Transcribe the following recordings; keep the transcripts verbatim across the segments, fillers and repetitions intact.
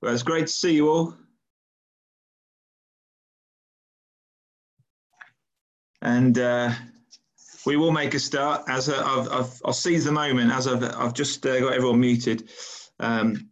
Well, it's great to see you all. And uh, we will make a start. As a, I've, I've, I'll seize the moment as I've, I've just uh, got everyone muted. Um,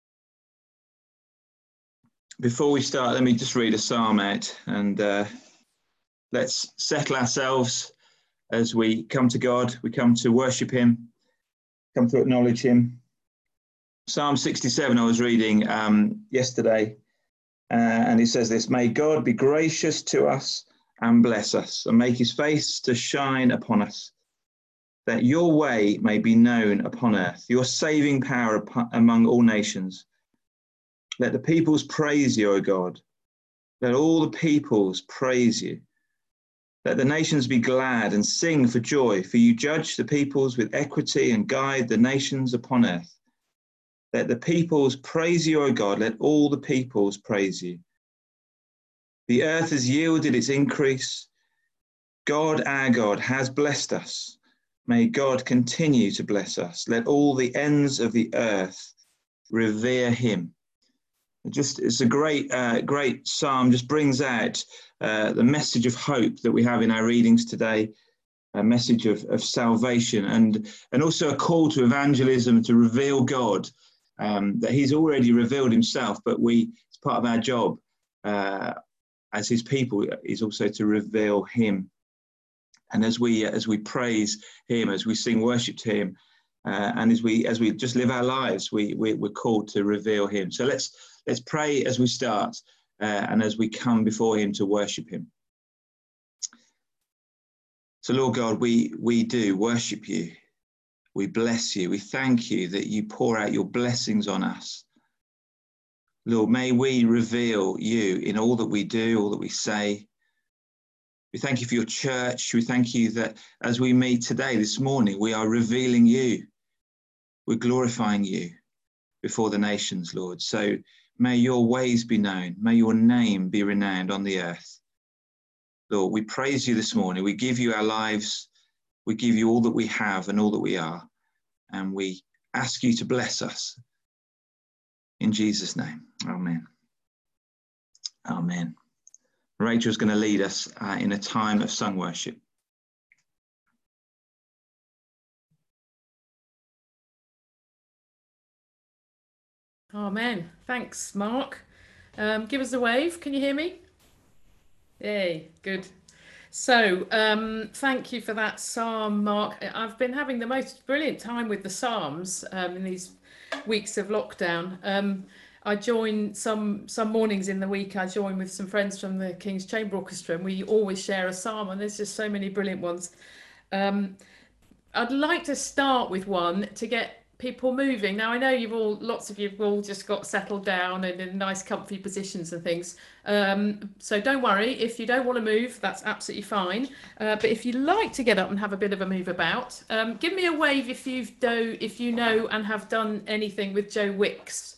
before we start, let me just read a psalm out, and uh, let's settle ourselves as we come to God. We come to worship Him, come to acknowledge Him. Psalm sixty-seven I was reading um, yesterday, uh, and it says this: "May God be gracious to us and bless us, and make His face to shine upon us, that your way may be known upon earth, your saving power upon, among all nations. Let the peoples praise you, O God. Let all the peoples praise you. Let the nations be glad and sing for joy, for you judge the peoples with equity and guide the nations upon earth. Let the peoples praise you, O God. Let all the peoples praise you. The earth has yielded its increase. God, our God, has blessed us. May God continue to bless us. Let all the ends of the earth revere Him." It just, it's a great, uh, great psalm. Just brings out uh, the message of hope that we have in our readings today, a message of, of salvation, and, and also a call to evangelism, to reveal God, um, that He's already revealed Himself, but we, it's part of our job uh, as His people is also to reveal Him. And as we as we praise Him, as we sing worship to Him, uh, and as we as we just live our lives, we, we we're called to reveal Him. So let's let's pray as we start, uh, and as we come before Him to worship Him. So Lord God, we we do worship You. We bless You. We thank You that You pour out Your blessings on us. Lord, may we reveal You in all that we do, all that we say. We thank You for Your church. We thank You that as we meet today, this morning, we are revealing You. We're glorifying You before the nations, Lord. So may Your ways be known. May Your name be renowned on the earth. Lord, we praise You this morning. We give You our lives. We give You all that we have and all that we are. And we ask You to bless us. In Jesus' name, amen. Amen. Rachel is going to lead us uh, in a time of sung worship. Amen. Thanks, Mark. Um, give us a wave. Can you hear me? Yay, good. So um, thank you for that psalm, Mark. I've been having the most brilliant time with the psalms um, in these weeks of lockdown. Um, I join some some mornings in the week. I join with some friends from the King's Chamber Orchestra, and we always share a psalm, and there's just so many brilliant ones. Um, I'd like to start with one to get people moving. Now, I know you've all, lots of you've all just got settled down and in nice comfy positions and things. Um, so don't worry, if you don't want to move, that's absolutely fine. Uh, but if you like to get up and have a bit of a move about, um, give me a wave if you've do, if you know and have done anything with Joe Wicks.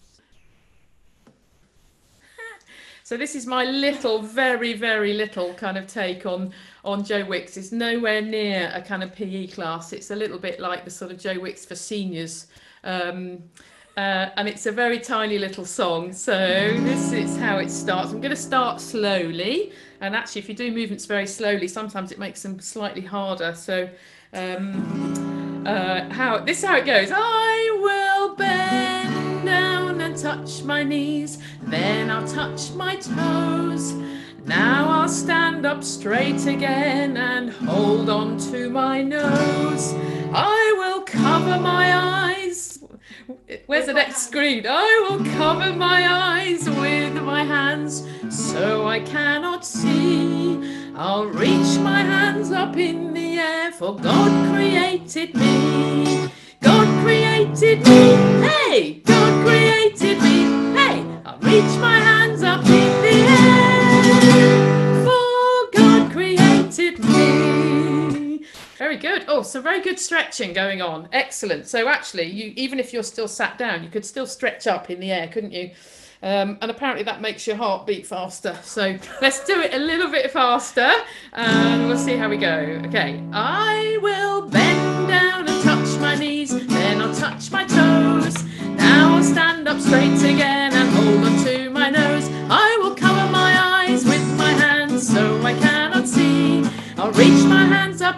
So this is my little, very, very little kind of take on on Joe Wicks. It's nowhere near a kind of P E class. It's a little bit like the sort of Joe Wicks for seniors. Um, uh, and it's a very tiny little song. So this is how it starts. I'm going to start slowly. And actually, if you do movements very slowly, sometimes it makes them slightly harder. So um, uh, how this is how it goes. I will bend down and touch my knees, then I'll touch my toes. Now I'll stand up straight again and hold on to my nose. I will cover my eyes. Where's the next screen? I will cover my eyes with my hands so I cannot see. I'll reach my hands up in the air, for God created me. God created me, hey! God created me, hey! I'll reach my hands up in the air, for God created me. Very good. Oh, so very good stretching going on. Excellent. So actually, you even if you're still sat down, you could still stretch up in the air, couldn't you? Um, and apparently that makes your heart beat faster. So let's do it a little bit faster and we'll see how we go. Okay, I will bend down and touch my knees, then I'll touch my toes. Now I'll stand up straight again and hold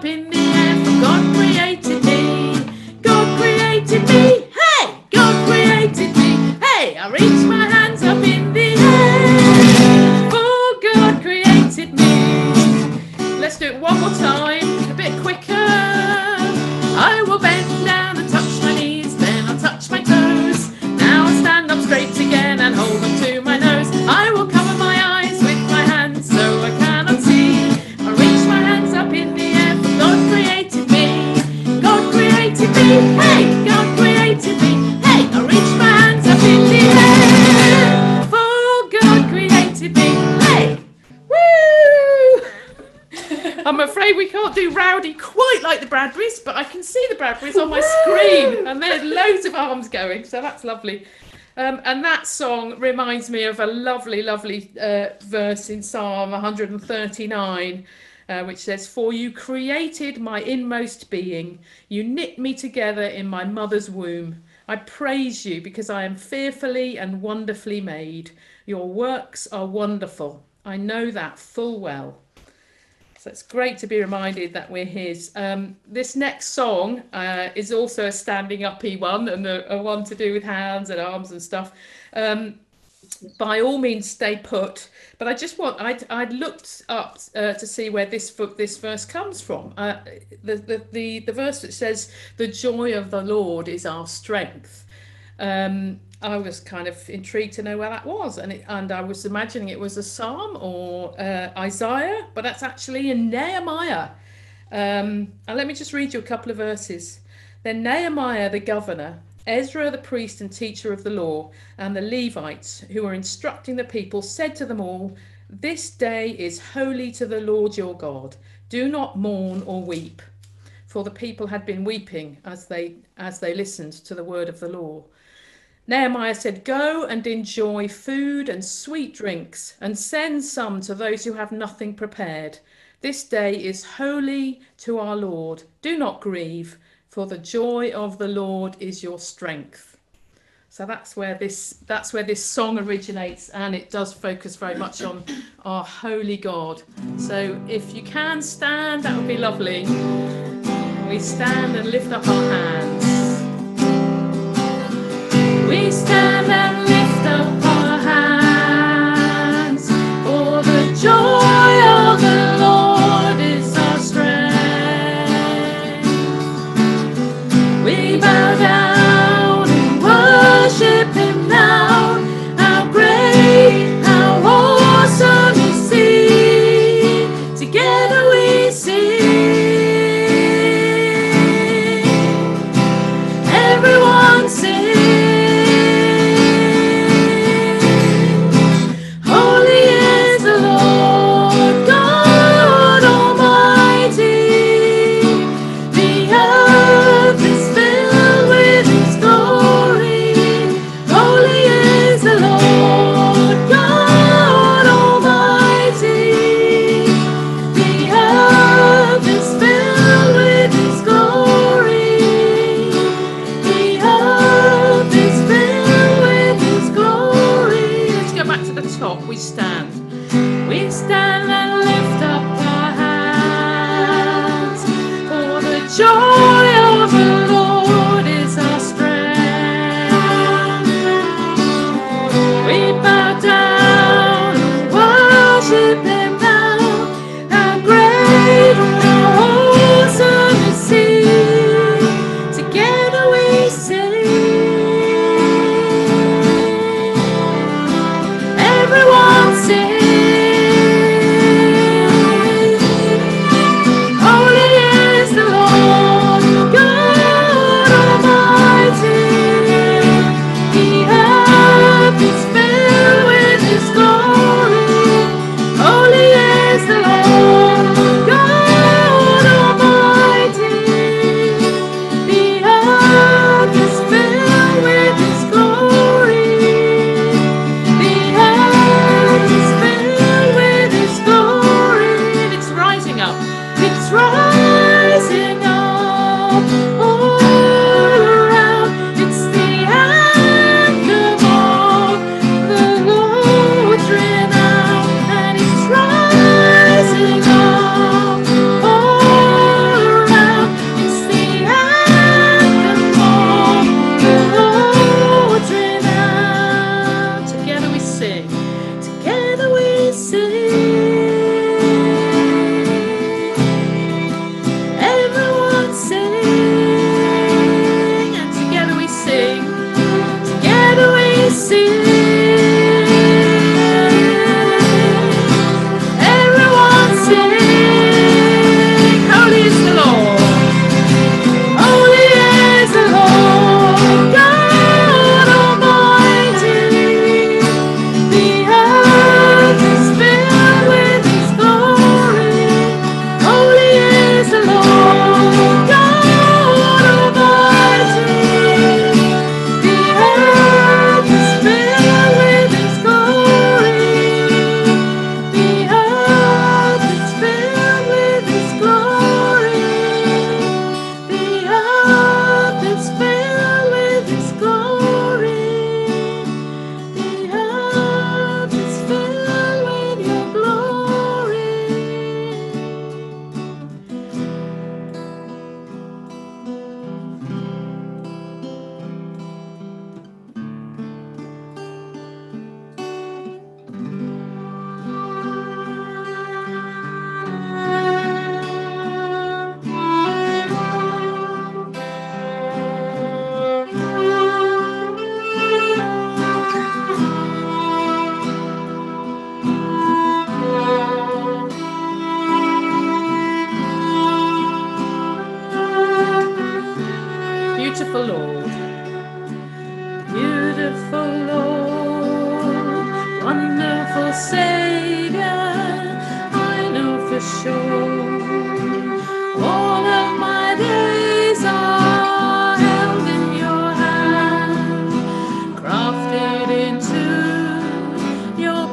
up in the air, for God created me. God created me. Hey, God created me. Hey, I reach my hands up in the air, for God created me. Let's do it one more time, a bit quicker. I will bend down and touch my knees, then I'll touch my toes. Now I'll stand up straight again and hold on to my nose. I will cover my eyes with my hands so I cannot see. I reach my hands up in the air, for God created me. God created me. Hey, God created me. Hey, I reach my hands up in the air, for God created me. Hey, woo! I'm afraid we can't do Rowdy quite like the Bradburys, but I can see the Bradburys on my screen, and there's loads of arms going, so that's lovely. Um, and that song reminds me of a lovely, lovely uh, verse in Psalm one thirty-nine, uh, which says, "For you created my inmost being. You knit me together in my mother's womb. I praise you because I am fearfully and wonderfully made. Your works are wonderful. I know that full well." So it's great to be reminded that we're his. Um, this next song uh, is also a standing uppy one, and a, a one to do with hands and arms and stuff. Um, by all means, stay put. But I just want, I'd, I'd looked up uh, to see where this this verse comes from. Uh, the, the, the, the verse that says, "The joy of the Lord is our strength." Um, I was kind of intrigued to know where that was, and it, and I was imagining it was a psalm or uh, Isaiah, but that's actually in Nehemiah. Um, and let me just read you a couple of verses. "Then Nehemiah the governor, Ezra the priest and teacher of the law, and the Levites who were instructing the people said to them all, 'This day is holy to the Lord your God. Do not mourn or weep.' For the people had been weeping as they as they listened to the word of the law. Nehemiah said, 'Go and enjoy food and sweet drinks, and send some to those who have nothing prepared. This day is holy to our Lord. Do not grieve, for the joy of the Lord is your strength.'" So that's where this that's where this song originates, and it does focus very much on our holy God. So if you can stand, that would be lovely. We stand and lift up our hands. We stand and lift up our hands, for the joy of the Lord is our strength. We bow down and worship him now. How great, how awesome is he. Together we sing. Everyone sing. We stand. We stand and lift up our hands, for the joy of the Lord is our strength. We bow down and worship him now. How great, how awesome is he. Together we sing. Everyone sing. Savior, I know for sure. All of my days are held in your hand, crafted into your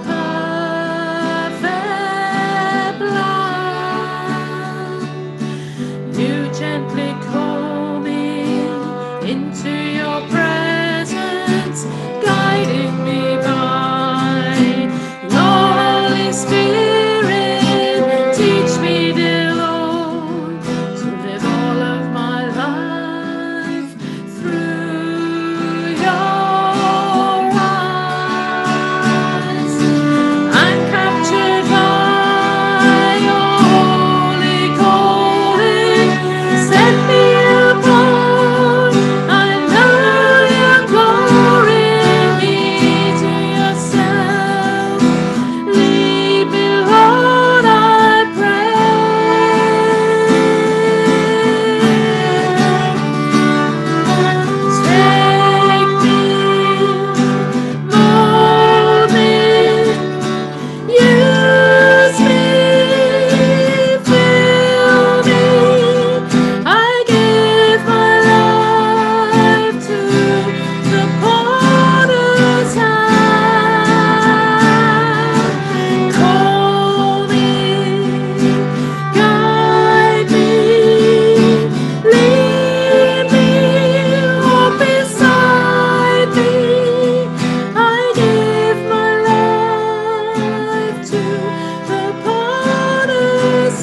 perfect plan. You gently call me into your presence, guiding me by your Holy Spirit. Teach me, dear Lord, to live all of my life through your eyes. I'm captured by your holy calling. Set me apart. I know you're calling me to yourself. Lead me, Lord, I pray. Take me, mold me, use me, fill me. I give my life to the potter's hand. Call me, guide me, lead me, walk beside me. I give my life to the potter's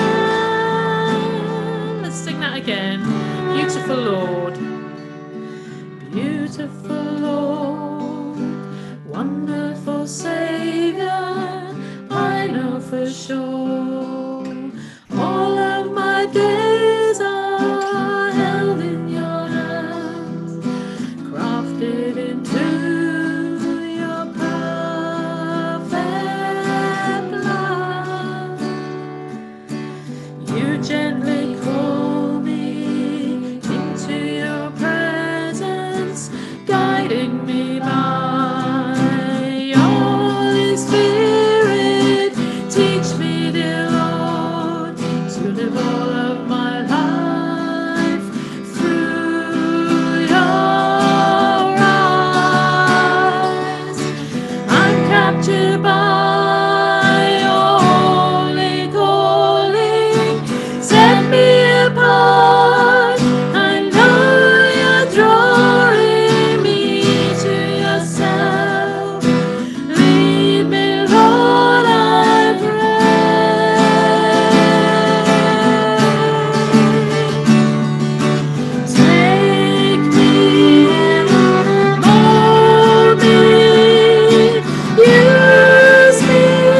hand. Let's sing that again. Beautiful Lord. Beautiful Lord, wonderful Savior, I know for sure. All of my days are held in your hands, crafted into your perfect love. You gently call me into your presence, guiding me by your Holy Spirit. Teach me, dear Lord, to live all of my life through your eyes. I'm captured by your holy calling. Set me apart. I know you're drawing me to yourself. Lead me, Lord, I pray. Take me, mold me, use me,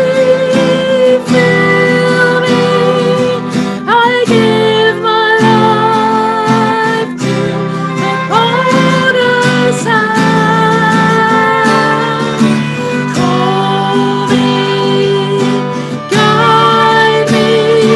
fill me. I give my life to the potter's hand. Call me, guide me,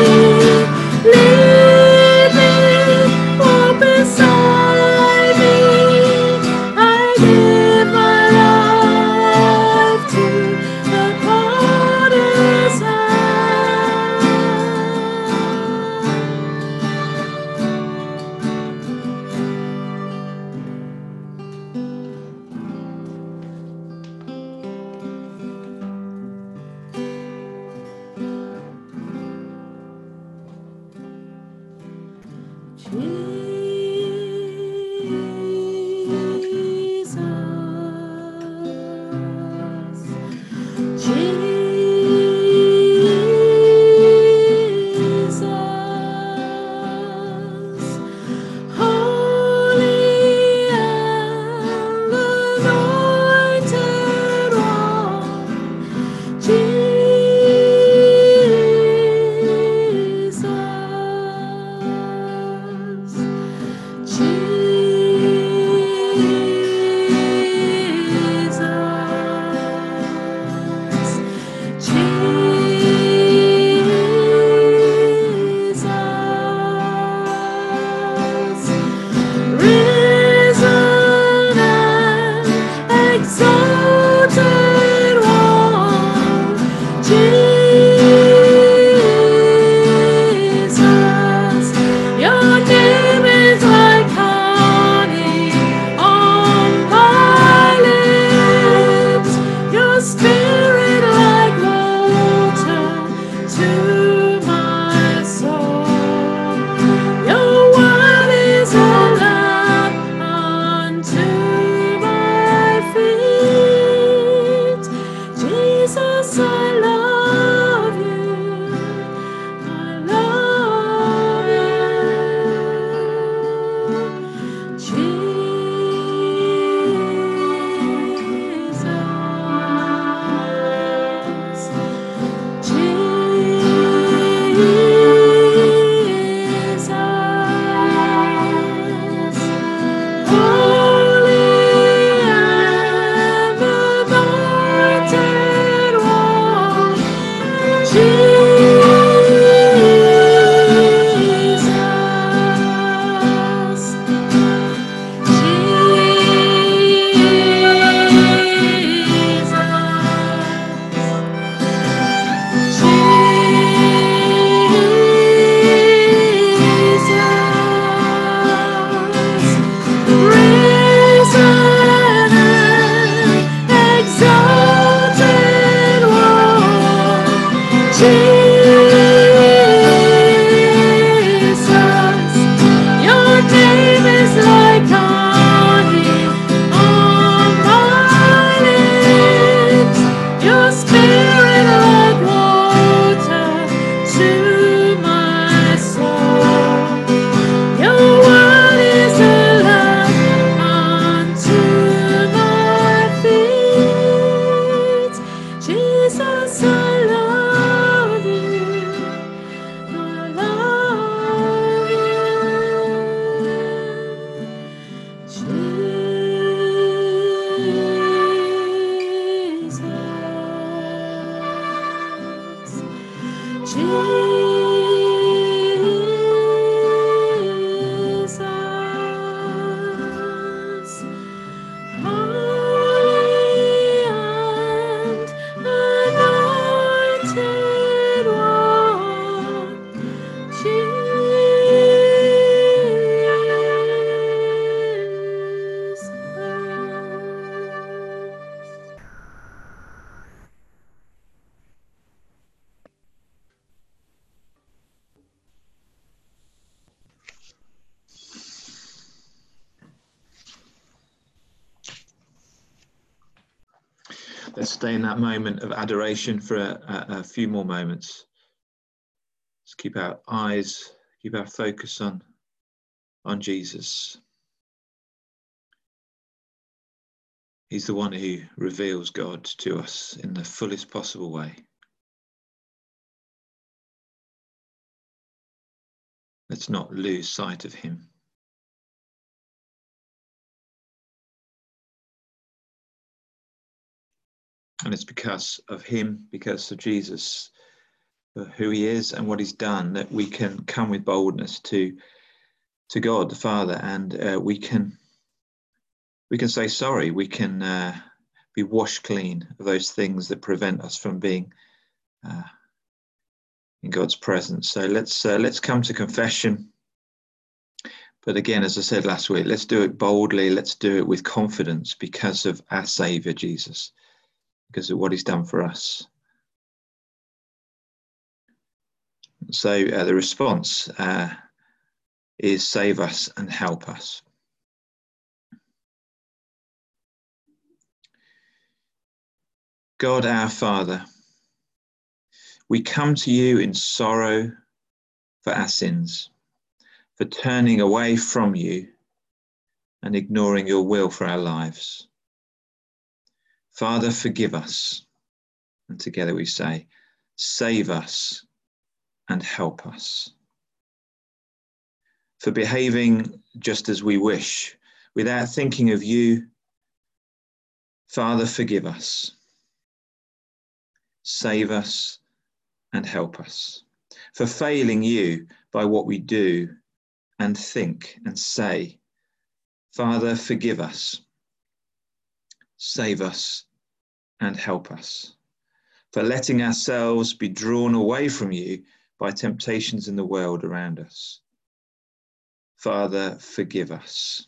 lead me, walk beside me. I give my life to the potter's hand. Jesus, Jesus, holy and anointed one. Jesus, Let's stay in that moment of adoration for a, a, a few more moments. Let's keep our eyes, keep our focus on, on Jesus. He's the one who reveals God to us in the fullest possible way. Let's not lose sight of him. And it's because of him, because of Jesus, who he is and what he's done, that we can come with boldness to, to God the Father, and uh, we can we can say sorry. We can uh, be washed clean of those things that prevent us from being uh, in God's presence. So let's uh, let's come to confession. But again, as I said last week, let's do it boldly. Let's do it with confidence because of our Saviour Jesus, because of what he's done for us. So uh, the response uh, is save us and help us. God our Father, we come to you in sorrow for our sins, for turning away from you and ignoring your will for our lives. Father, forgive us. And together we say, save us and help us. For behaving just as we wish, without thinking of you, Father, forgive us. Save us and help us. For failing you by what we do and think and say, Father, forgive us. Save us and help us. For letting ourselves be drawn away from you by temptations in the world around us. Father, forgive us.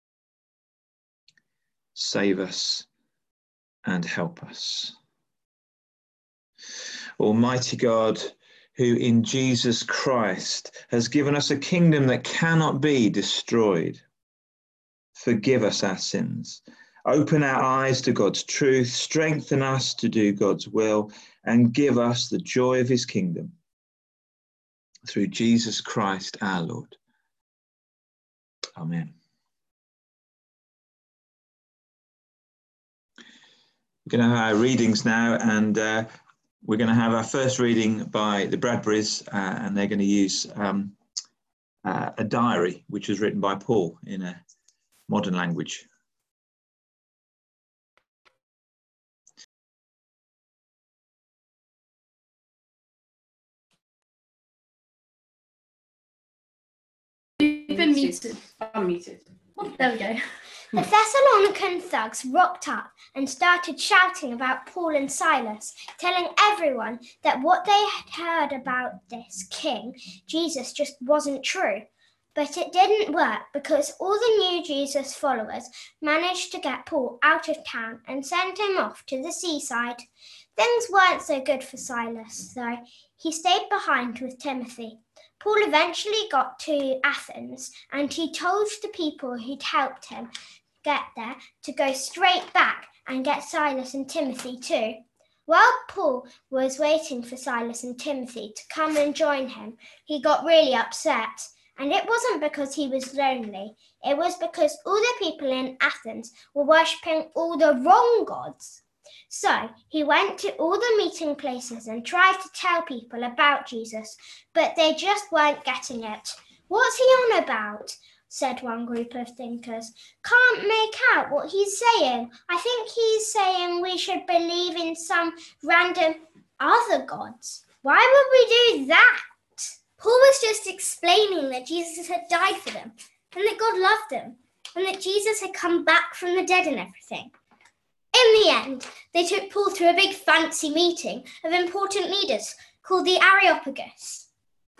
Save us and help us. Almighty God, who in Jesus Christ has given us a kingdom that cannot be destroyed, forgive us our sins. Open our eyes to God's truth, strengthen us to do God's will, and give us the joy of his kingdom. Through Jesus Christ our Lord. Amen. We're going to have our readings now, and uh, we're going to have our first reading by the Bradburys, uh, and they're going to use um, uh, a diary which was written by Paul in a modern language. You've been muted. Unmuted. There we go. The Thessalonican thugs rocked up and started shouting about Paul and Silas, telling everyone that what they had heard about this king, Jesus, just wasn't true. But it didn't work because all the new Jesus followers managed to get Paul out of town and send him off to the seaside. Things weren't so good for Silas, though. He stayed behind with Timothy. Paul eventually got to Athens, and he told the people who'd helped him get there to go straight back and get Silas and Timothy too. While Paul was waiting for Silas and Timothy to come and join him, he got really upset. And it wasn't because he was lonely. It was because all the people in Athens were worshipping all the wrong gods. So he went to all the meeting places and tried to tell people about Jesus, but they just weren't getting it. What's he on about? Said one group of thinkers. Can't make out what he's saying. I think he's saying we should believe in some random other gods. Why would we do that? Paul was just explaining that Jesus had died for them and that God loved them and that Jesus had come back from the dead and everything. In the end, they took Paul to a big fancy meeting of important leaders called the Areopagus.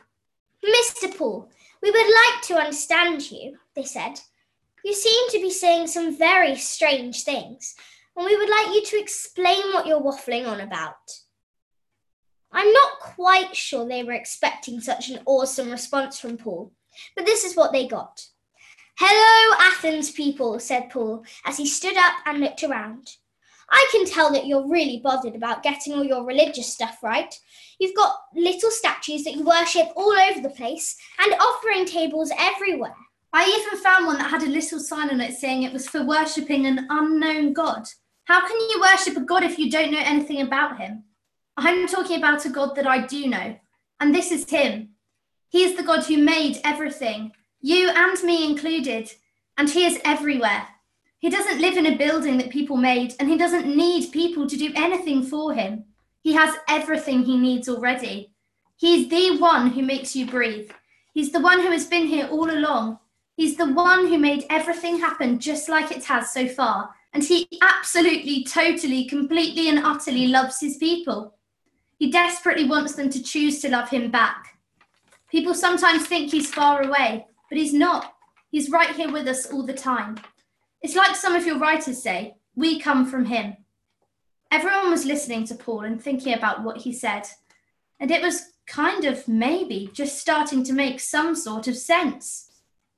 Mister Paul, we would like to understand you, they said. You seem to be saying some very strange things, and we would like you to explain what you're waffling on about. I'm not quite sure they were expecting such an awesome response from Paul, but this is what they got. Hello, Athens people, said Paul, as he stood up and looked around. I can tell that you're really bothered about getting all your religious stuff right. You've got little statues that you worship all over the place and offering tables everywhere. I even found one that had a little sign on it saying it was for worshipping an unknown God. How can you worship a God if you don't know anything about him? I'm talking about a God that I do know, and this is him. He is the God who made everything, you and me included, and he is everywhere. He doesn't live in a building that people made, and he doesn't need people to do anything for him. He has everything he needs already. He's the one who makes you breathe. He's the one who has been here all along. He's the one who made everything happen just like it has so far, and he absolutely, totally, completely and utterly loves his people. He desperately wants them to choose to love him back. People sometimes think he's far away, but he's not. He's right here with us all the time. It's like some of your writers say, we come from him. Everyone was listening to Paul and thinking about what he said, and it was kind of maybe just starting to make some sort of sense.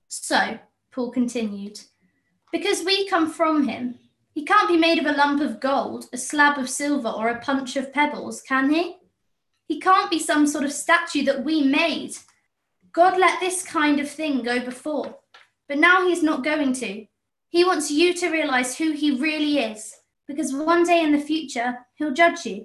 So, Paul continued, because we come from him, he can't be made of a lump of gold, a slab of silver, or a punch of pebbles, can he? He can't be some sort of statue that we made. God let this kind of thing go before, but now he's not going to. He wants you to realize who he really is, because one day in the future, he'll judge you.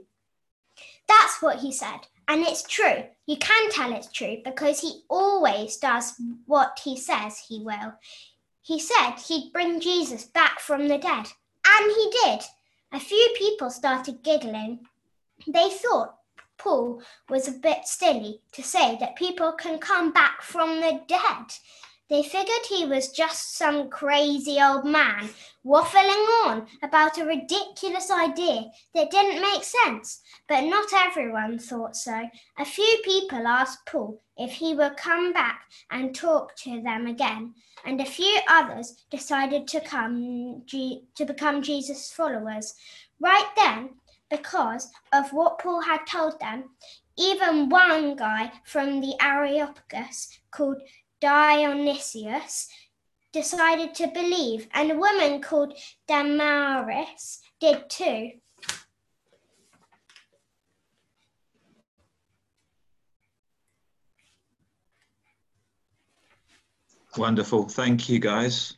That's what he said, and it's true. You can tell it's true because he always does what he says he will. He said he'd bring Jesus back from the dead, and he did. A few people started giggling. They thought Paul was a bit silly to say that people can come back from the dead. They figured he was just some crazy old man waffling on about a ridiculous idea that didn't make sense, but not everyone thought so. A few people asked Paul if he would come back and talk to them again, and a few others decided to come to become Jesus' followers. Right then, because of what Paul had told them, even one guy from the Areopagus called Dionysius decided to believe, and a woman called Damaris did too. Wonderful. Thank you, guys.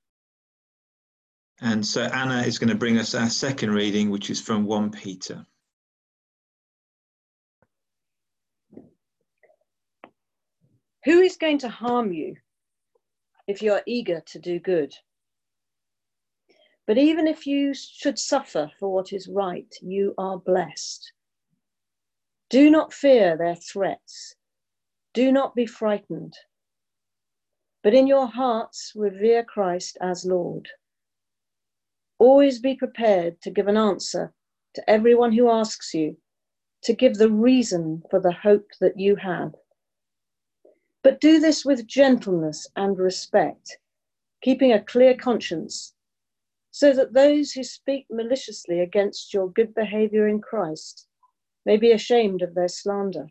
And so Anna is going to bring us our second reading, which is from First Peter. Who is going to harm you if you are eager to do good? But even if you should suffer for what is right, you are blessed. Do not fear their threats. Do not be frightened. But in your hearts, revere Christ as Lord. Always be prepared to give an answer to everyone who asks you, to give the reason for the hope that you have. But do this with gentleness and respect, keeping a clear conscience, so that those who speak maliciously against your good behavior in Christ may be ashamed of their slander.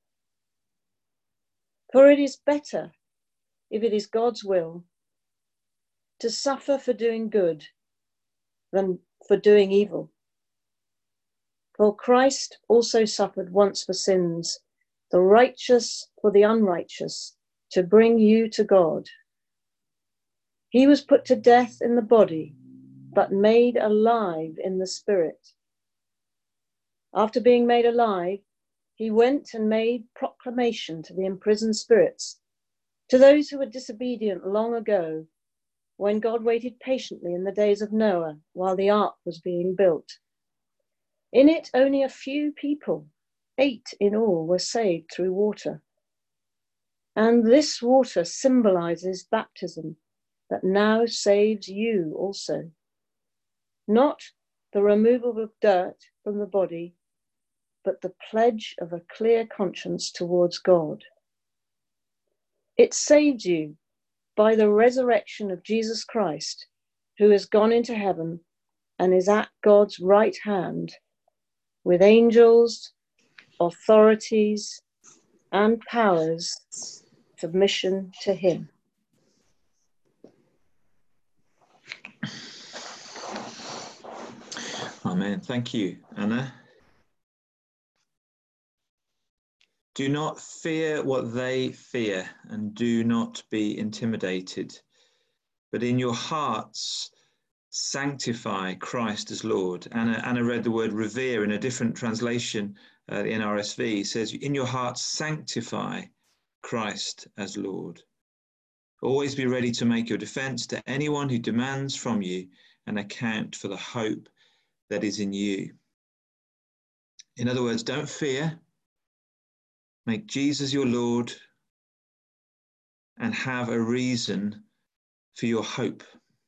For it is better, if it is God's will, to suffer for doing good than for doing evil. For Christ also suffered once for sins, the righteous for the unrighteous, to bring you to God. He was put to death in the body, but made alive in the spirit. After being made alive, he went and made proclamation to the imprisoned spirits, to those who were disobedient long ago, when God waited patiently in the days of Noah while the ark was being built. In it, only a few people, Eight in all were saved through water. And this water symbolizes baptism that now saves you also. Not the removal of dirt from the body, but the pledge of a clear conscience towards God. It saved you by the resurrection of Jesus Christ, who has gone into heaven and is at God's right hand, with angels, authorities, and powers, submission to him. Amen. Thank you, Anna. Do not fear what they fear, and do not be intimidated, but in your hearts sanctify Christ as Lord. Anna, Anna read the word revere in a different translation, uh, the N R S V. It says, in your hearts sanctify Christ as Lord. Always be ready to make your defense to anyone who demands from you an account for the hope that is in you. In other words, don't fear. Make Jesus your Lord and have a reason for your hope.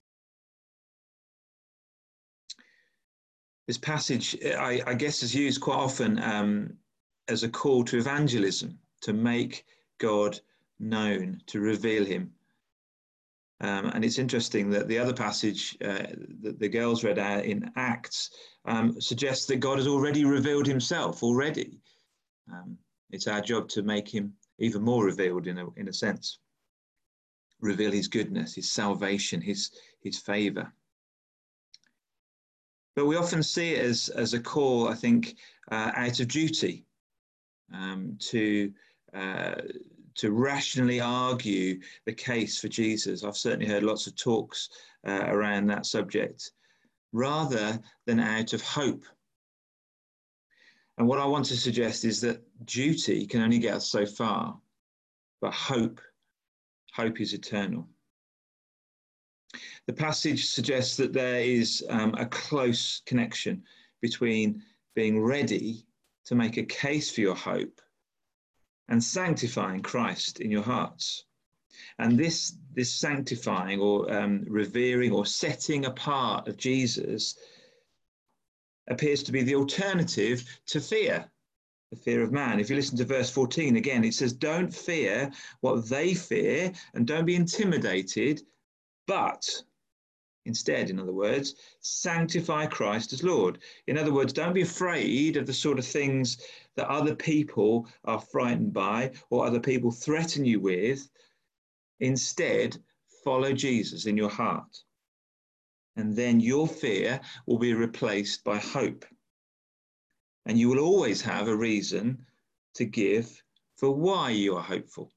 This passage, I, I guess, is used quite often um, as a call to evangelism, to make God known, to reveal him. Um, and it's interesting that the other passage uh, that the girls read out in Acts um, suggests that God has already revealed himself already. Um, it's our job to make him even more revealed in a, in a sense. Reveal his goodness, his salvation, his, his favour. But we often see it as, as a call, I think, uh, out of duty um, to uh, to rationally argue the case for Jesus. I've certainly heard lots of talks uh, around that subject, rather than out of hope. And what I want to suggest is that duty can only get us so far, but hope, hope is eternal. The passage suggests that there is um, a close connection between being ready to make a case for your hope and sanctifying Christ in your hearts. And this, this sanctifying or um, revering or setting apart of Jesus appears to be the alternative to fear, the fear of man. If you listen to verse fourteen again, it says, don't fear what they fear and don't be intimidated, but instead, in other words, sanctify Christ as Lord. In other words, don't be afraid of the sort of things that other people are frightened by or other people threaten you with. Instead, follow Jesus in your heart. And then your fear will be replaced by hope. And you will always have a reason to give for why you are hopeful.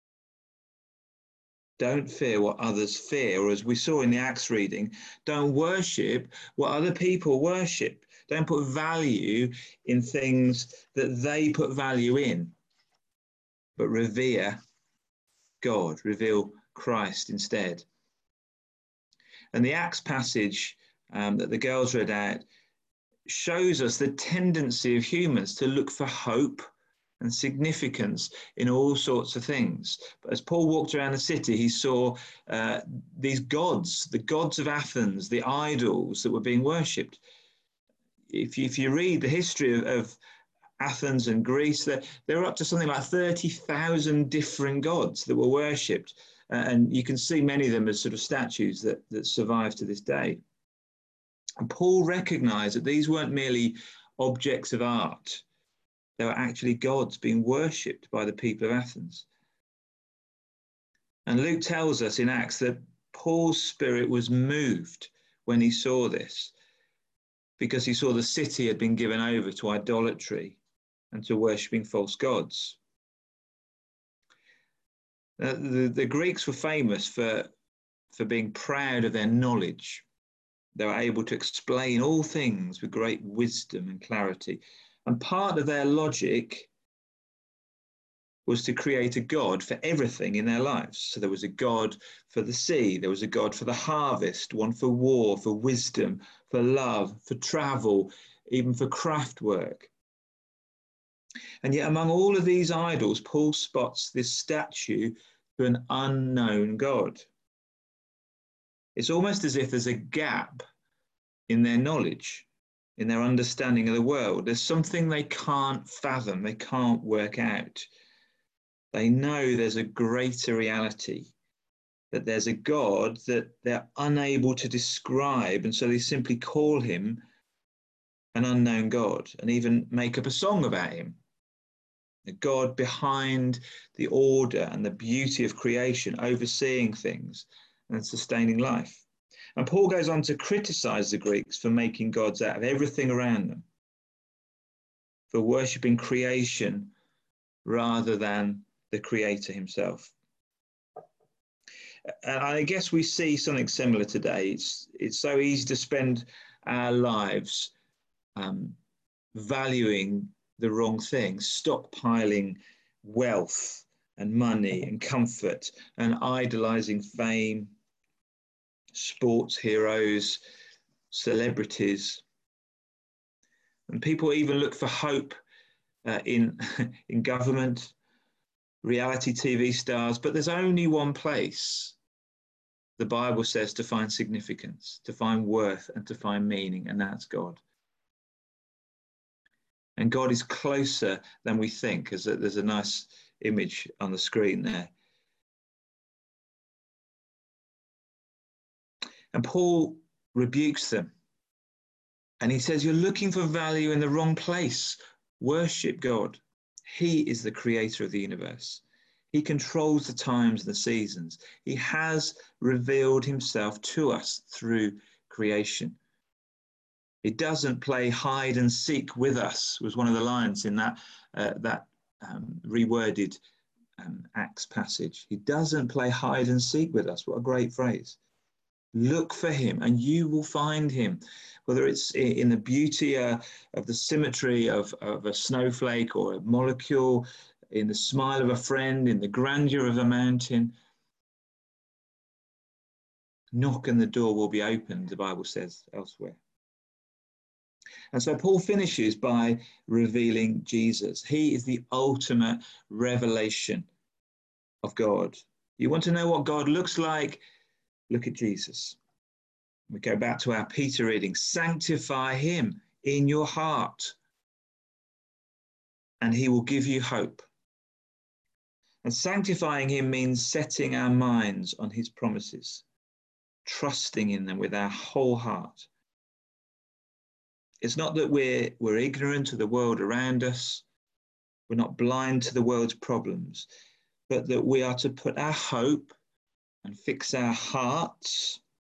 Don't fear what others fear, or as we saw in the Acts reading, don't worship what other people worship. Don't put value in things that they put value in, but revere God, reveal Christ instead. And the Acts passage um, that the girls read out shows us the tendency of humans to look for hope and significance in all sorts of things. But as Paul walked around the city, he saw uh, these gods, the gods of Athens, the idols that were being worshipped. If you, if you read the history of, of Athens and Greece, they're, they're up to something like thirty thousand different gods that were worshipped. Uh, and you can see many of them as sort of statues that, that survive to this day. And Paul recognized that these weren't merely objects of art. They were actually gods being worshipped by the people of Athens. And Luke tells us in Acts that Paul's spirit was moved when he saw this, because he saw the city had been given over to idolatry and to worshipping false gods. Uh, the, the Greeks were famous for, for being proud of their knowledge. They were able to explain all things with great wisdom and clarity. And part of their logic was to create a god for everything in their lives. So there was a god for the sea, there was a god for the harvest, one for war, for wisdom, for love, for travel, even for craft work. And yet among all of these idols, Paul spots this statue to an unknown God. It's almost as if there's a gap in their knowledge, in their understanding of the world. There's something they can't fathom, they can't work out. They know there's a greater reality, that there's a God that they're unable to describe, and so they simply call him an unknown God and even make up a song about him. The God behind the order and the beauty of creation, overseeing things and sustaining life. And Paul goes on to criticize the Greeks for making gods out of everything around them, for worshipping creation rather than the creator himself. And I guess we see something similar today. It's, it's so easy to spend our lives um, valuing the wrong things, stockpiling wealth and money and comfort and idolizing fame, sports heroes, celebrities. And people even look for hope uh, in, in government, reality T V stars, but there's only one place, the Bible says, to find significance, to find worth and to find meaning, and that's God. And God is closer than we think. There's a, there's a nice image on the screen there. And Paul rebukes them. And he says, you're looking for value in the wrong place. Worship God. He is the creator of the universe. He controls the times and the seasons. He has revealed himself to us through creation. He doesn't play hide and seek with us, was one of the lines in that, uh, that um, reworded um, Acts passage. He doesn't play hide and seek with us. What a great phrase. Look for him and you will find him, whether it's in the beauty uh, of the symmetry of, of a snowflake or a molecule, in the smile of a friend, in the grandeur of a mountain. Knock and the door will be opened, the Bible says elsewhere. And so Paul finishes by revealing Jesus. He is the ultimate revelation of God. You want to know what God looks like? Look at Jesus. We go back to our Peter reading. Sanctify him in your heart, and he will give you hope. And sanctifying him means setting our minds on his promises, trusting in them with our whole heart. It's not that we're, we're ignorant of the world around us, we're not blind to the world's problems, but that we are to put our hope and fix our hearts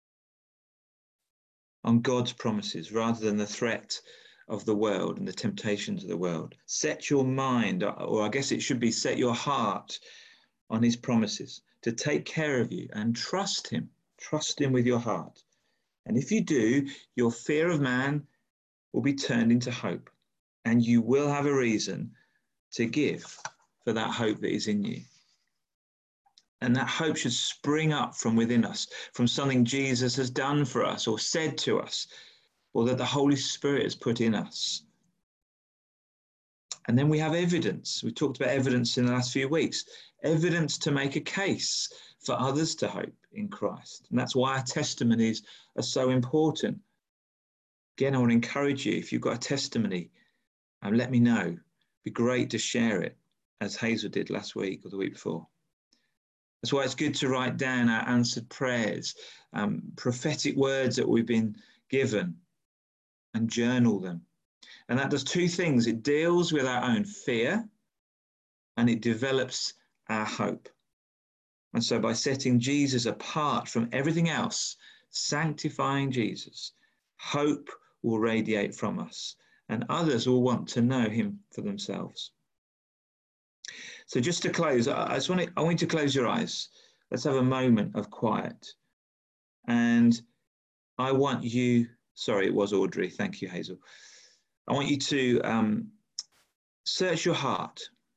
on God's promises rather than the threat of the world and the temptations of the world. Set your mind, or I guess it should be set your heart on his promises to take care of you and trust him. Trust him with your heart. And if you do, your fear of man will be turned into hope, and you will have a reason to give for that hope that is in you. And that hope should spring up from within us, from something Jesus has done for us or said to us, or that the Holy Spirit has put in us. And then we have evidence. We talked about evidence in the last few weeks. Evidence to make a case for others to hope in Christ. And that's why our testimonies are so important. Again, I want to encourage you, if you've got a testimony, um, let me know. It'd be great to share it, as Hazel did last week or the week before. That's why it's good to write down our answered prayers, um, prophetic words that we've been given, and journal them. And that does two things. It deals with our own fear and it develops our hope. And so by setting Jesus apart from everything else, sanctifying Jesus, hope will radiate from us and others will want to know him for themselves. So just to close, I just want to, I want you to close your eyes. Let's have a moment of quiet. And I want you, sorry, it was Audrey. Thank you, Hazel. I want you to um, search your heart.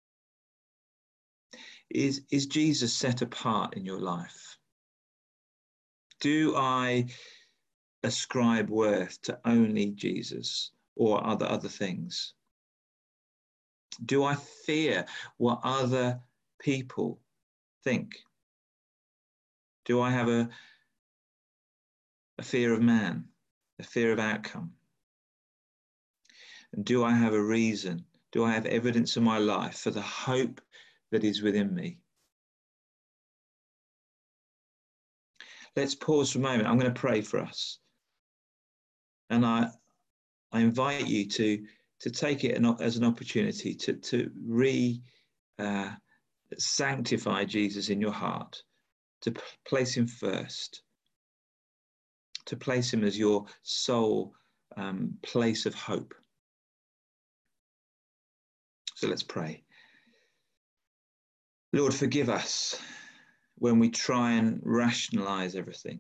Is, is Jesus set apart in your life? Do I ascribe worth to only Jesus or other other things? Do I fear what other people think? Do I have a, a fear of man, a fear of outcome? And do I have a reason? Do I have evidence in my life for the hope that is within me? Let's pause for a moment. I'm going to pray for us. And I, I invite you to, to take it as an opportunity to, to re uh, sanctify Jesus in your heart, to place him first, to place him as your sole um, place of hope. So let's pray. Lord, forgive us when we try and rationalize everything,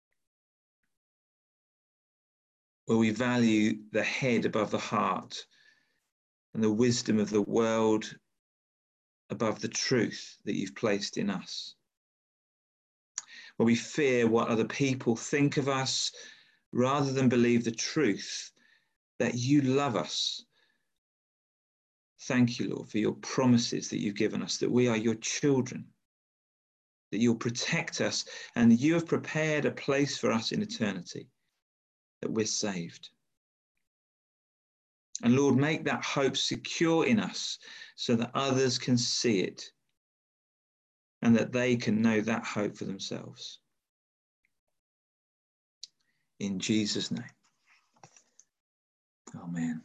where we value the head above the heart and the wisdom of the world above the truth that you've placed in us, where we fear what other people think of us rather than believe the truth that you love us. Thank you, Lord, for your promises that you've given us, that we are your children, that you'll protect us, and you have prepared a place for us in eternity, that we're saved. And Lord, make that hope secure in us so that others can see it and that they can know that hope for themselves. In Jesus' name. Amen.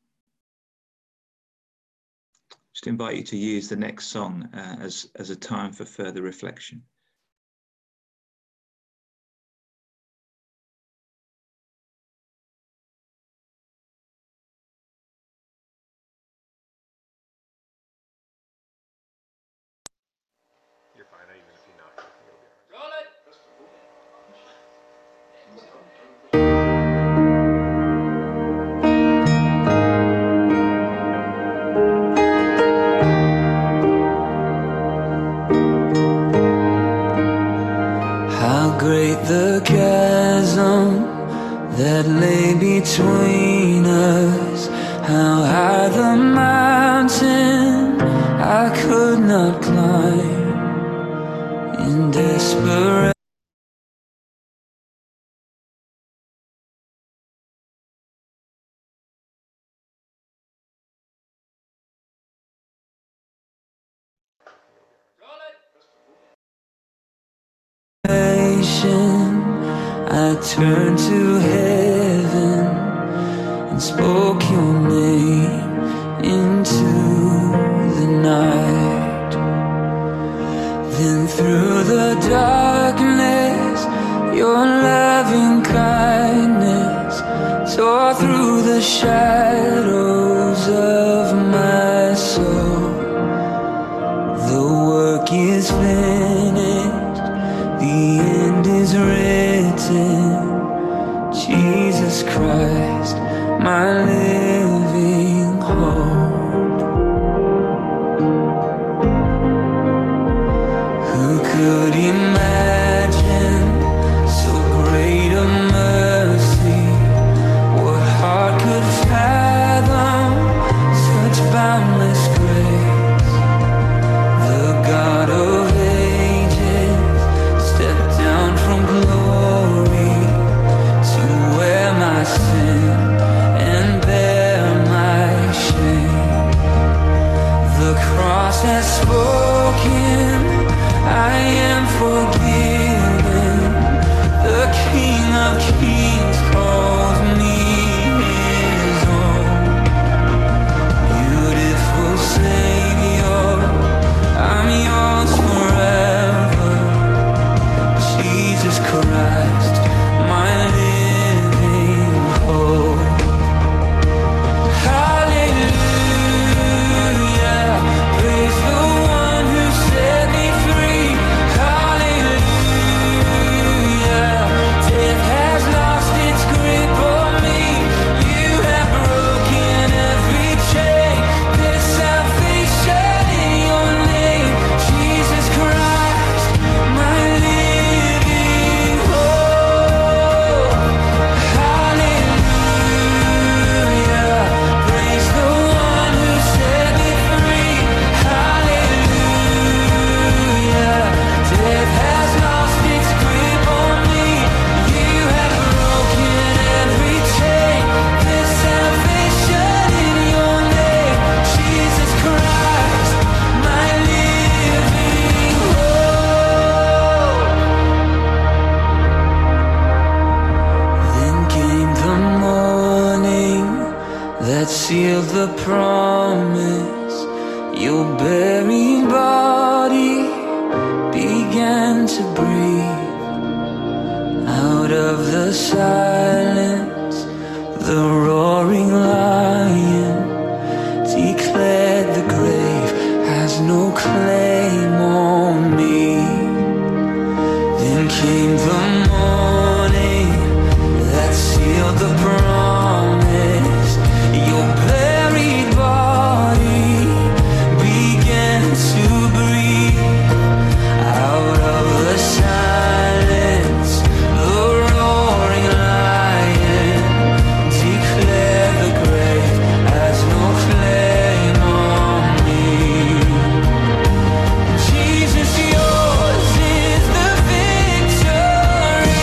Just invite you to use the next song uh, as, as a time for further reflection. You're fine, even if you're not. Roll it! How great the chasm that lay between us, how high the mountain I could not climb. In desperation, I turned to heaven and spoke your name into the night. Then through the darkness, your loving kindness tore through the shadows of my soul. The work is finished, the end is written. Jesus Christ, my living hope. Who could imagine so great a mercy? What heart could fathom such boundless grace? The God of ages stepped down from glory to wear my sin and bear sealed the promise. Your buried body began to breathe. Out of the silence, the roaring lion declared the grave has no claim on me. Then came the morning that sealed the promise. Your buried body began to breathe. Out of the silence, the roaring lion declared the grave has no claim on me. Jesus, yours is the victory.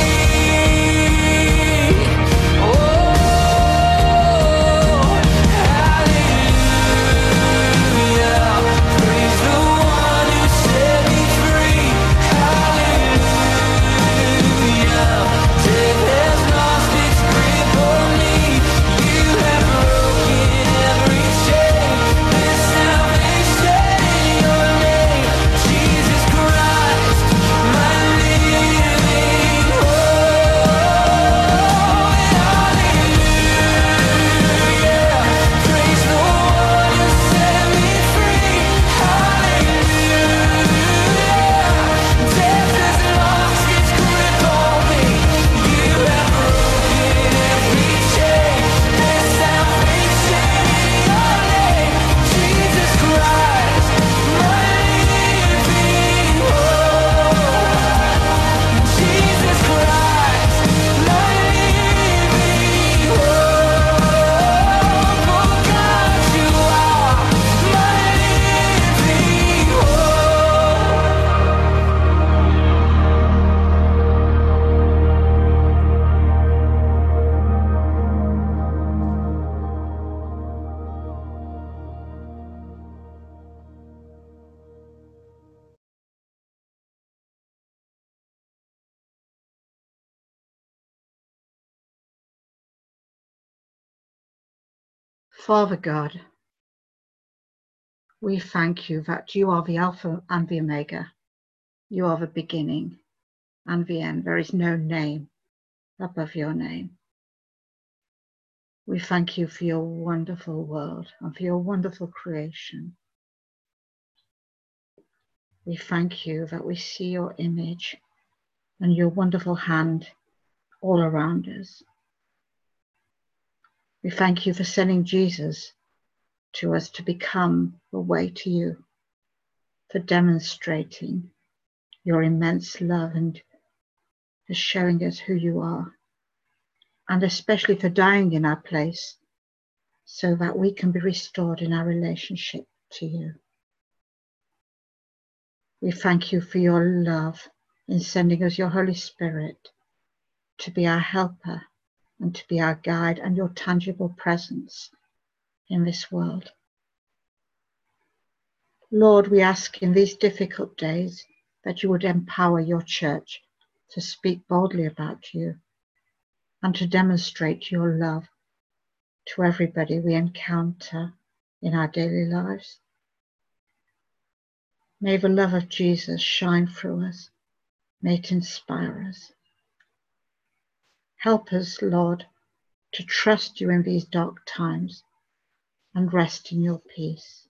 Oh, hallelujah. Praise the one who set me free. Hallelujah. Death has lost its grip on me. You have broken every chain. There's salvation in your name. Jesus Christ, my living hope. Hallelujah. Praise the one who set me free. Hallelujah. Death has lost its grip on me. You have broken every chain. There's salvation in your name. Jesus Christ, my living hope. Jesus Christ, my living hope. Oh God, you are my living Father God, we thank you that you are the Alpha and the Omega. You are the beginning and the end. There is no name above your name. We thank you for your wonderful world and for your wonderful creation. We thank you that we see your image and your wonderful hand all around us. We thank you for sending Jesus to us to become the way to you, for demonstrating your immense love and for showing us who you are, and especially for dying in our place so that we can be restored in our relationship to you. We thank you for your love in sending us your Holy Spirit to be our helper and to be our guide and your tangible presence in this world. Lord, we ask in these difficult days that you would empower your church to speak boldly about you and to demonstrate your love to everybody we encounter in our daily lives. May the love of Jesus shine through us. May it inspire us. Help us, Lord, to trust you in these dark times and rest in your peace.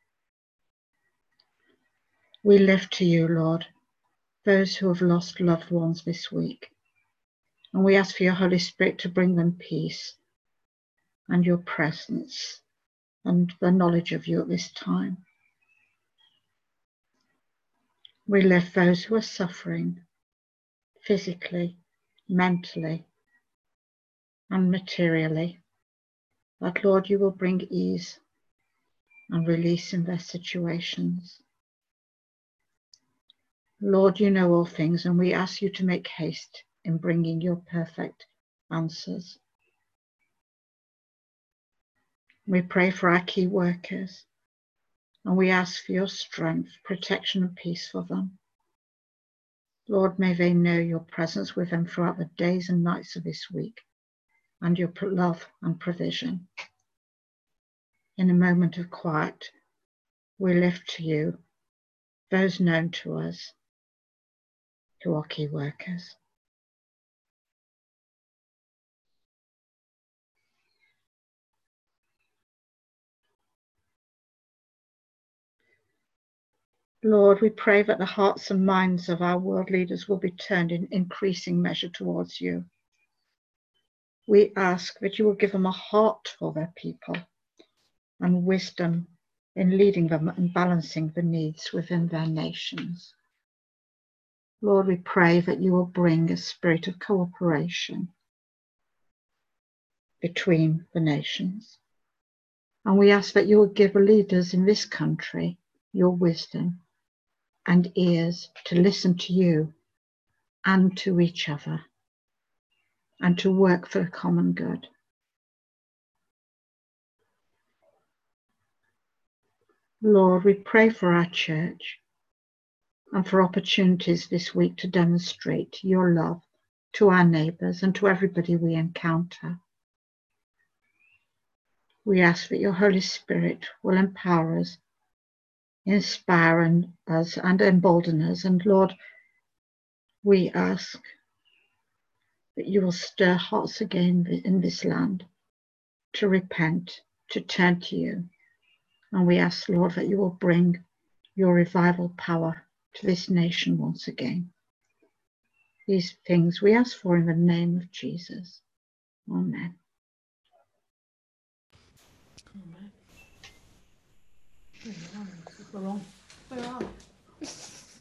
We lift to you, Lord, those who have lost loved ones this week, and we ask for your Holy Spirit to bring them peace and your presence and the knowledge of you at this time. We lift those who are suffering physically, mentally, and materially, that, Lord, you will bring ease and release in their situations. Lord, you know all things, and we ask you to make haste in bringing your perfect answers. We pray for our key workers, and we ask for your strength, protection, and peace for them. Lord, may they know your presence with them throughout the days and nights of this week, and your love and provision. in a moment of quiet, we lift to you those known to us who are key workers. Lord, we pray that the hearts and minds of our world leaders will be turned in increasing measure towards you. We ask that you will give them a heart for their people and wisdom in leading them and balancing the needs within their nations. Lord, we pray that you will bring a spirit of cooperation between the nations. And we ask that you will give the leaders in this country your wisdom and ears to listen to you and to each other and to work for the common good. Lord, we pray for our church and for opportunities this week to demonstrate your love to our neighbours and to everybody we encounter. We ask that your Holy Spirit will empower us, inspire us and embolden us. And Lord, we ask that you will stir hearts again in this land to repent, to turn to you. And we ask, Lord, that you will bring your revival power to this nation once again. These things we ask for in the name of Jesus. Amen. Amen. We're on. We're on. Is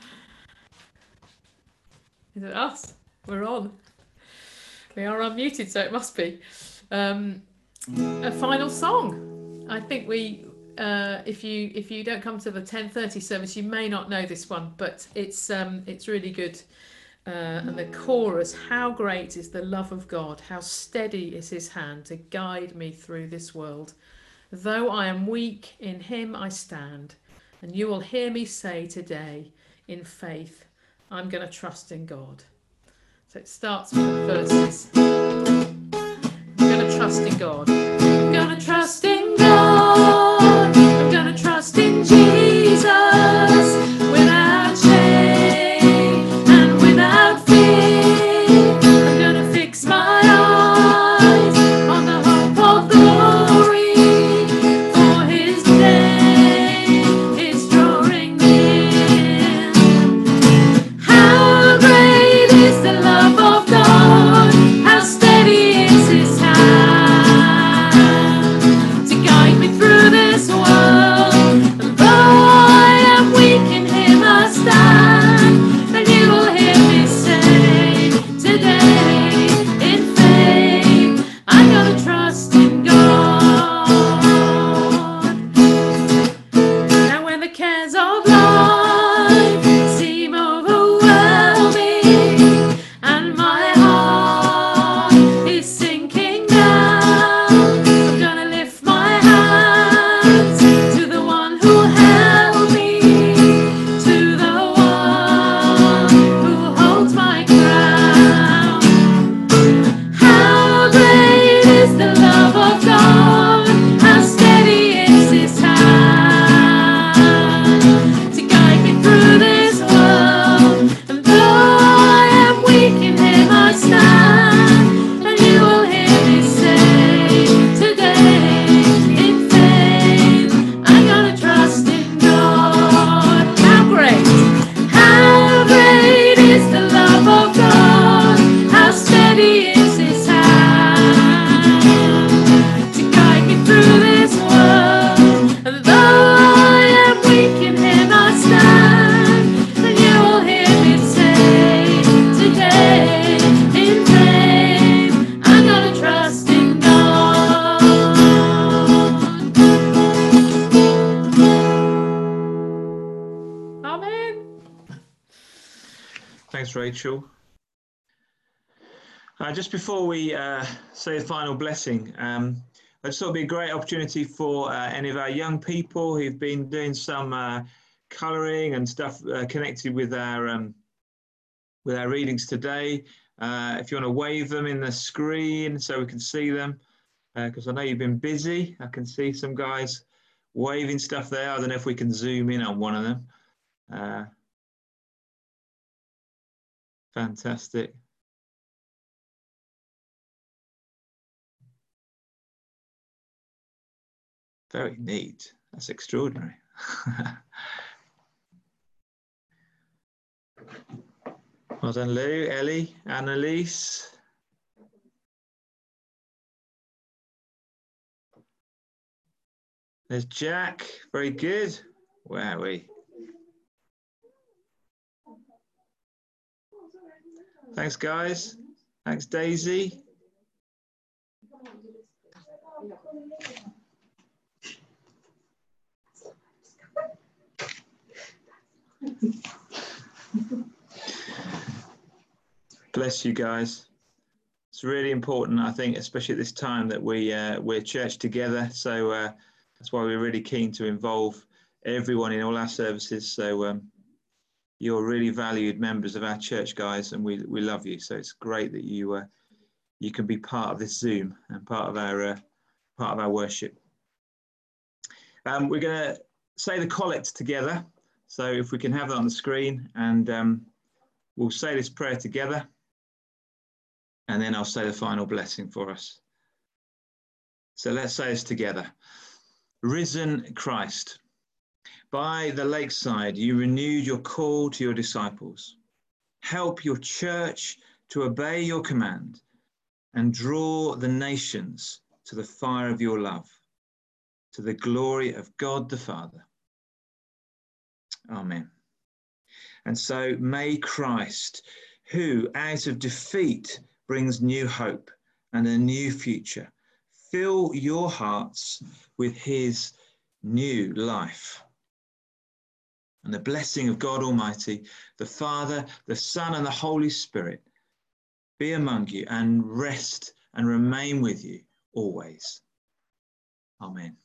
it us? We're on. We are unmuted, so it must be. Um, a final song. I think we, uh, if you if you don't come to the ten thirty service, you may not know this one, but it's um, it's really good. Uh, and the chorus: how great is the love of God, how steady is his hand to guide me through this world. Though I am weak, in him I stand. And you will hear me say today, in faith, I'm going to trust in God. So it starts with the verses. I'm going to trust in God. I'm going to trust in God. I'm going to trust in Jesus. Without shame and without fear, I'm going to fix my eyes on the hope of glory. For his day is drawing near. How great is the love of God, how steady is his hand to guide me through this world. And though I am weak, in him I stand. And you will hear me say today, in faith, I'm gonna trust in God. Now when the cares of life seem overwhelming and my heart is sinking down, I'm gonna lift my hands to the one who held me, to the one who holds my crown. How great is the love of God, how steady is his hand to guide me through this world. And though I am weak, in him I stand. And you will hear me say today, in faith, I'm gonna trust in God. How great, how great is the love of God, how steady is his hand to guide me through this world. And though I am weak, in him I stand. And you will hear me say today, in faith, I'm gonna trust in God. Amen. Thanks, Rachel. Uh, just before we uh, say the final blessing, um, I just thought it'd be a great opportunity for uh, any of our young people who've been doing some uh, colouring and stuff uh, connected with our um, with our readings today. Uh, if you want to wave them in the screen so we can see them, because uh, I know you've been busy. I can see some guys waving stuff there. I don't know if we can zoom in on one of them. Uh, fantastic. Very neat. That's extraordinary. Well done, Lou, Ellie, Annalise. There's Jack. Very good. Wowee. Thanks, guys. Thanks, Daisy. Bless you guys. It's really important, I think, especially at this time, that we uh, we're church together. So uh, that's why we're really keen to involve everyone in all our services. So um, you're really valued members of our church, guys, and we we love you. So it's great that you uh, you can be part of this Zoom and part of our uh, part of our worship. Um, we're going to say the collect together. So if we can have that on the screen, and um, we'll say this prayer together. And then I'll say the final blessing for us. So let's say this together. Risen Christ, by the lakeside, you renewed your call to your disciples. Help your church to obey your command and draw the nations to the fire of your love, to the glory of God the Father. Amen. And so may Christ, who out of defeat brings new hope and a new future, fill your hearts with his new life. And the blessing of God Almighty, the Father, the Son, and the Holy Spirit be among you and rest and remain with you always. Amen.